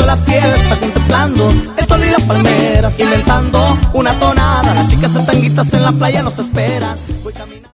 la fiesta, contemplando el sol y las palmeras, inventando una tonada. Las chicas estanguitas en la playa nos esperan. Voy caminando.